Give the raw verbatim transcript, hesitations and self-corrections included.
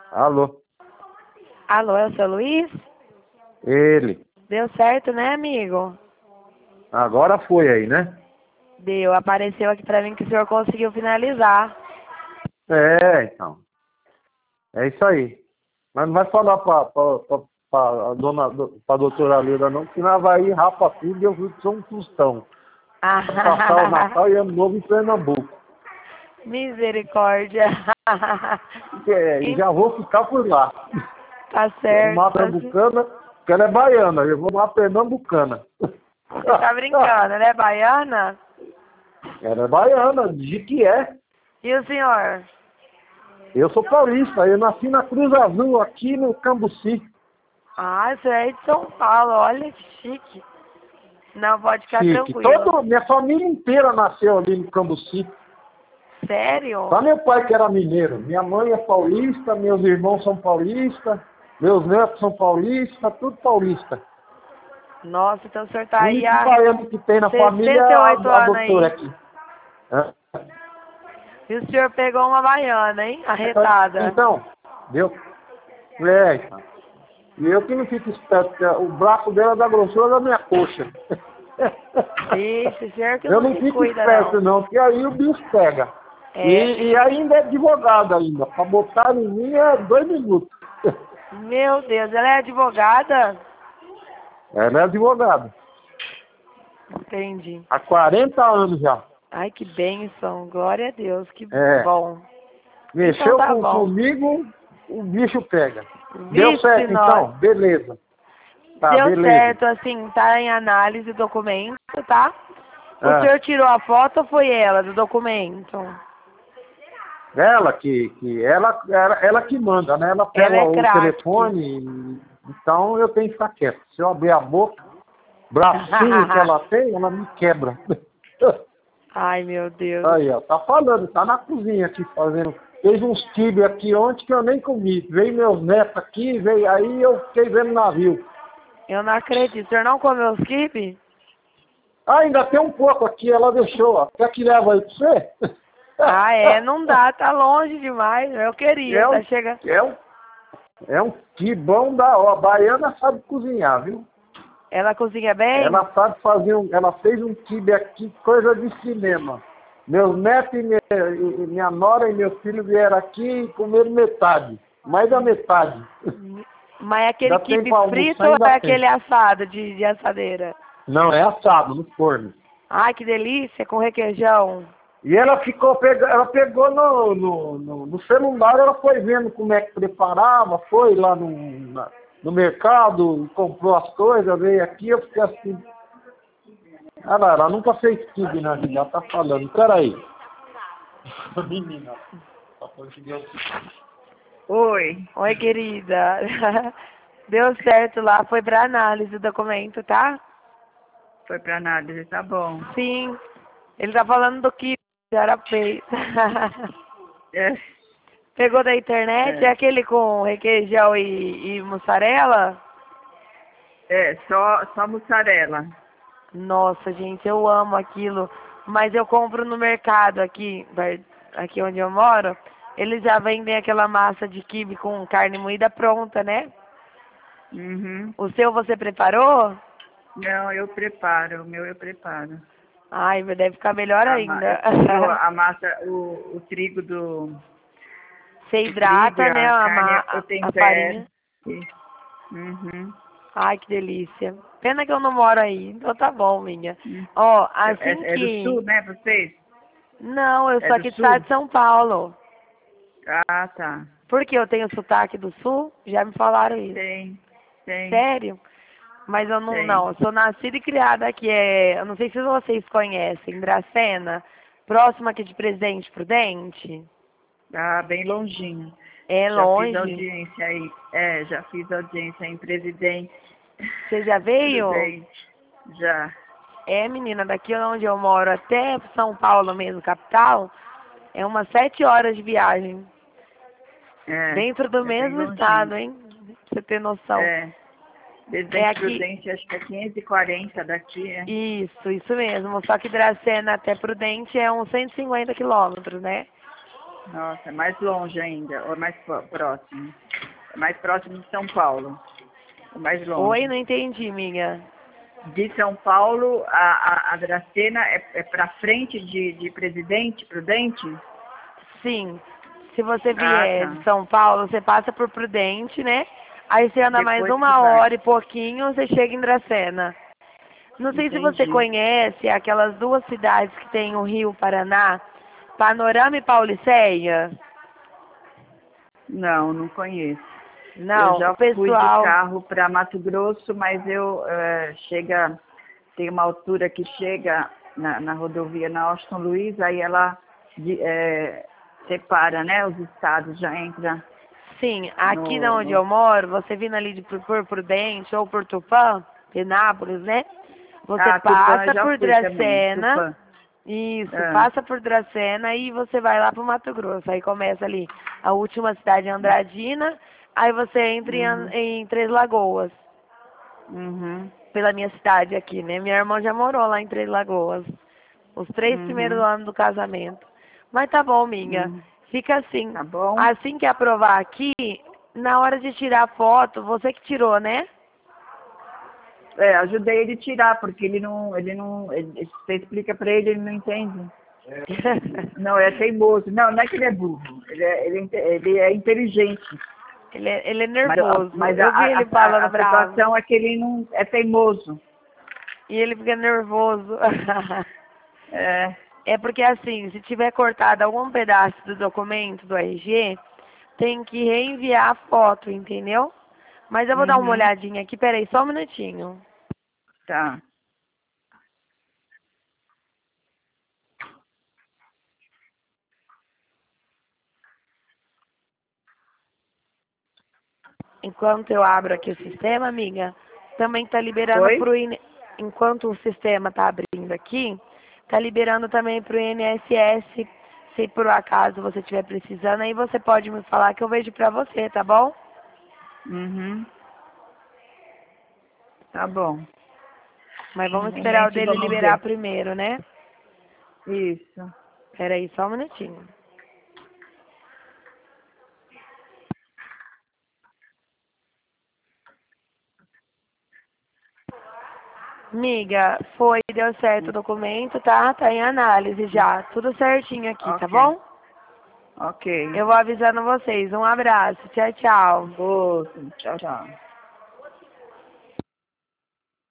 Alô? Alô, é o seu Luiz? Ele. Deu certo, né, amigo? Agora foi aí, né? Deu. Apareceu aqui pra mim que o senhor conseguiu finalizar. É, então. É isso aí. Mas não vai falar pra, pra, pra, pra, a dona, pra doutora Leda não, que nós vai ir, rapa tudo e eu vi que sou um tostão. Vou passar o Natal e Ano Novo em Pernambuco. Misericórdia. É, e já vou ficar por lá. Tá certo. Uma pernambucana, porque ela é baiana, eu vou uma pernambucana. Você tá brincando, ela é baiana? Ela é baiana, de que é. E o senhor? Eu sou paulista, eu nasci na Cruz Azul, aqui no Cambuci. Ah, você é de São Paulo, olha que chique. Não, pode ficar Chique. tranquilo. Todo, minha família inteira nasceu ali no Cambuci. Sério? Só meu pai que era mineiro. Minha mãe é paulista, meus irmãos são paulistas, meus netos são paulistas, tudo paulista. Nossa, então o senhor tá O aí único há baiano que tem na família é sessenta e oito a, a anos doutora aí. aqui. Hã? E o senhor pegou uma baiana, hein? Arretada. Então, deu? É, então. E eu que não fico esperto, porque o braço dela é da grossura da minha coxa. Vixe, o senhor que Eu não não se fico cuida, esperto não. não, porque aí o bicho pega. E, É, e ainda é advogado ainda. Pra botar em mim é dois minutos. meu Deus, ela é advogada? Ela é advogada. Entendi. Há quarenta anos já. Ai, que bênção, glória a Deus, que É. bom. Então Mexeu tá com, bom. comigo, o bicho pega. Deu Vixe, certo nós. então? Beleza. Tá, Deu beleza. certo, assim, tá em análise o documento, tá? O Ah, senhor tirou a foto ou foi ela do documento? ela que, que ela, ela, ela que manda, né? Ela Ela pega é o craque. telefone, e- então eu tenho que ficar quieto. Se eu abrir a boca, bracinho que ela tem, ela me quebra. Ai, meu Deus. Aí, ó, tá falando, tá na cozinha aqui fazendo. Fez uns quibe aqui ontem que eu nem comi. Veio meus netos aqui, veio aí eu fiquei vendo navio. Eu não acredito. O senhor não comeu os quibe? Ah, ainda tem um pouco aqui, ela deixou, ó. Quer que leva aí pra você? Ah, é? Não dá, tá longe demais. Eu queria, É tá um, chegando. é um, é um quibão da ó. A baiana sabe cozinhar, viu? Ela cozinha bem? Ela sabe fazer um, ela fez um quibe aqui, coisa de cinema. Meus netos e minha, e minha nora e meu filho vieram aqui e comeram metade. Mais da metade. Mas é aquele Ainda tem quibe pra frito almoçar, ou ainda é tem. aquele assado de, de assadeira? Não, é assado no forno. Ai, que delícia, com requeijão. E ela ficou, pega, ela pegou no, no, no, no celular, ela foi vendo como é que preparava, foi lá no, na, no mercado, comprou as coisas, veio aqui, eu fiquei assim. Ah, não, ela nunca fez quibe na vida, ela tá falando. Peraí. Menina, só conseguiu. Oi, Oi, querida. Deu certo lá, foi pra análise o documento, tá? foi pra análise, tá bom. Sim. Ele tá falando do que era feito. É, Pegou da internet? É, é, aquele com requeijão e, e mussarela? é só, só mussarela. Nossa, gente, eu amo aquilo. Mas eu compro no mercado aqui, per- aqui onde eu moro. Eles já vendem aquela massa de quibe com carne moída pronta, né? Uhum. O seu você preparou? Não, eu preparo, o meu eu preparo. Ai, mas deve ficar melhor A, ma- eu ainda. tiro a massa, o, o trigo do Você o trigo e hidrata, né, a a, carne ma- eu a tempero. farinha. E- Uhum. Ai, que delícia. Pena que eu não moro aí, então tá bom, minha. Hum. Ó, É, assim é do que... sul, né, vocês? Não, eu É sou do aqui do estado sul? de São Paulo. Ah, tá. Porque eu tenho sotaque do sul, já me falaram isso. Tem, tem, Sério? Mas eu não, tem. não, eu sou nascida e criada aqui, é, eu não sei se vocês conhecem, Dracena, próxima aqui de Presidente Prudente. Ah, bem longinho. É Já fiz longe. audiência aí. É, já fiz audiência em Presidente. Você já veio? Prudente. Já. É, menina, daqui onde eu moro até São Paulo mesmo, capital, é umas sete horas de viagem. É. Dentro do É bem mesmo longinho. estado, hein? Pra você ter noção. É. É Presidente aqui. Prudente, acho que é quinhentos e quarenta daqui, é. Isso, isso mesmo. Só que Dracena até Prudente é uns cento e cinquenta quilômetros, né? Nossa, é mais longe ainda, ou mais pró- próximo? É mais próximo de São Paulo, ou mais Oi, longe? não entendi, amiga. De São Paulo, a, a, a Dracena é, é para frente de, de Presidente Prudente? Sim, se você Ah, vier de tá. São Paulo, você passa por Prudente, né? Aí você anda mais Depois que uma vai. hora e pouquinho, você chega em Dracena. Não sei se você Entendi. conhece aquelas duas cidades que tem o Rio Paraná, Panorama e Pauliceia. Não, não conheço. Eu Não, o já fui de pessoal, carro para Mato Grosso, mas eu eh, chega, tem uma altura que chega na, na rodovia na Austin Luiz, aí ela de- eh, separa, né? Os estados já entra sim, aqui no, na onde no... eu moro, você vindo ali de por por Prudente ou por Tupã, Penápolis, né? Você Ah, Tupã eu passa já por fui também, Dracena. Tupã. Isso, Ah, passa por Dracena e você vai lá pro Mato Grosso. Aí começa ali a última cidade Andradina, aí você entra em, An- uhum, em Três Lagoas, uhum, pela minha cidade aqui, né? Minha irmã já morou lá em Três Lagoas, os três primeiros uhum, anos do casamento. Mas tá bom, minha. uhum. Fica assim. Tá bom? Assim que aprovar aqui, na hora de tirar foto, você que tirou, né? É, ajudei ele a tirar, porque ele não, ele não, ele- você explica pra ele, ele não entende. Não, é teimoso. Não, não é que ele é burro. Ele é, ele é, inte- ele é inteligente. ele, é, ele é Mas, a- nervoso. mas a, Eu vi a, ele a, falando a bravo. situação é que ele não é teimoso. E ele fica nervoso. É, É porque assim, se tiver cortado algum pedaço do documento do R G, tem que reenviar a foto, entendeu? Mas eu vou dar uma uhum, olhadinha aqui, peraí, só um minutinho. tá. Enquanto eu abro aqui o sistema, amiga, também tá liberando Oi? pro I N... Enquanto o sistema tá abrindo aqui, tá liberando também pro I N S S. Se por acaso você estiver precisando, aí você pode me falar que eu vejo pra você, tá bom? Uhum, tá bom. Mas vamos A esperar o gente dele vamos liberar ver. primeiro, né? Isso. Peraí, só um minutinho. Miga, foi, deu certo o documento, tá? Tá em análise já. Tudo certinho aqui, tá Ok, bom? ok. Eu vou avisando vocês. Um abraço. Tchau, tchau. Outro. Tchau, tchau.